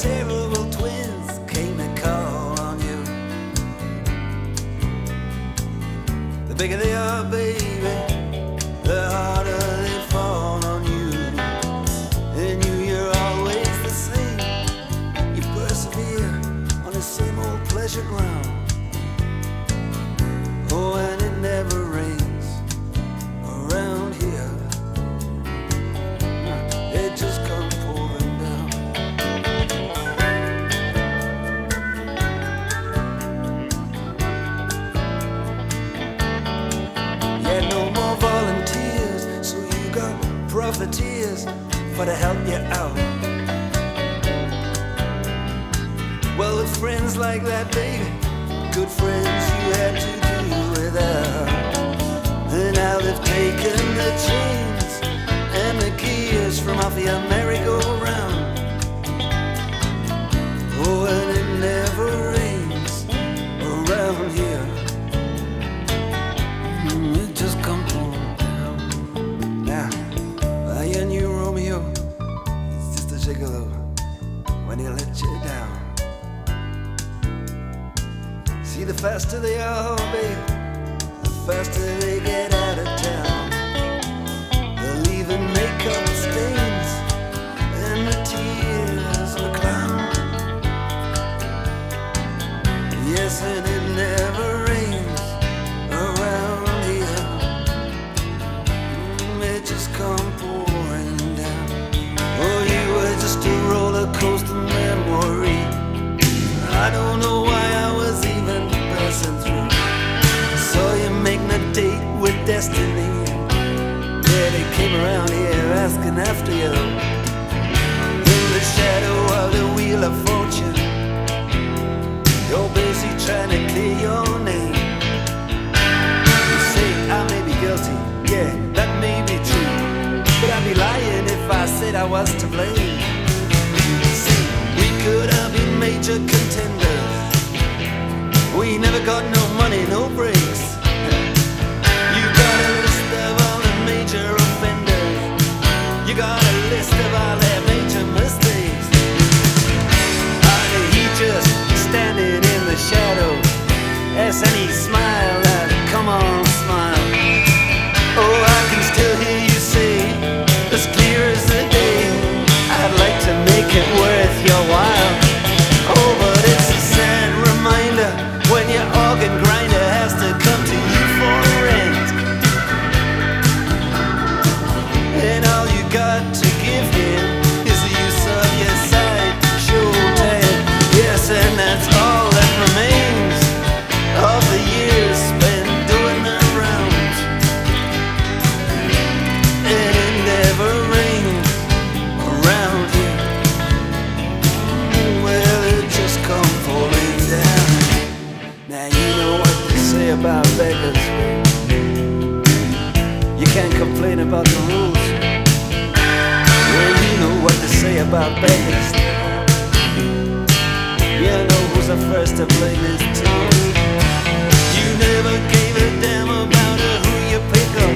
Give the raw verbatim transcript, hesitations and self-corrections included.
terrible twins came to call on you. The bigger they are, baby, the harder they fall on you. And you, you're always the same. You persevere on the same old pleasure ground. Oh, and it never rains around here. It just comes pouring down. Yeah, no more volunteers, so you got profiteers for to help you out. Well, with friends like that, baby, good friends you had to do without. And now they've taken the chains and the gears from off your merry-go-round. Oh, and it never rains around here. Mm, it just comes pouring down. Now, I and you, Romeo, it's just a gigolo when he let you down. See, the faster they are, baby, the faster they get out of town. They'll even make up stains and the tears of a clown. Yes, and it never rains around here. Mm, it just come pouring down. Oh, you were just a roller coaster memory. I don't know why I was even passing through. Saw you making a date with destiny. Yeah, they came around here asking after you. In the shadow of the wheel of fortune, you're busy trying to clear your name. You say I may be guilty, yeah, that may be true, but I'd be lying if I said I was to blame. See, we could have been major contenders. We never got no money, no breaks. You got a list of all the major offenders. You got a list of all their major mistakes. And he just standing in the shadow. Yes, and he smiled at, come on, smile. Oh, I can still hear you say, as clear as the day, I'd like to make it worth your while. Oh, but it's a sad reminder when your organ grinder has to come to you for rent. And all you got to give him is the use of your side show tab. Yes, and that's all that remains of the years spent doing the rounds. And it never rains around here. Well, it just come falling down. Now you know what they say about beggars. You can't complain about the rules. Well, you know what they say about beggars. You know who's the first to blame his tongue. You never gave a damn about who you pick up.